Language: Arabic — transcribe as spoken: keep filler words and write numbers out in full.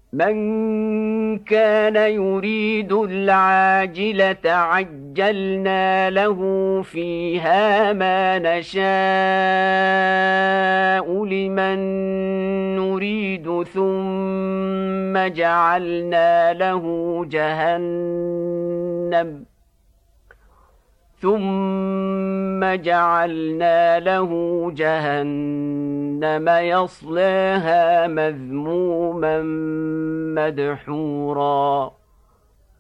من كان يريد العاجلة عجلنا له فيها ما نشاء لمن نريد ثم جعلنا له جهنم ثم جعلنا له جهنم يصلاها مذموما مدحورا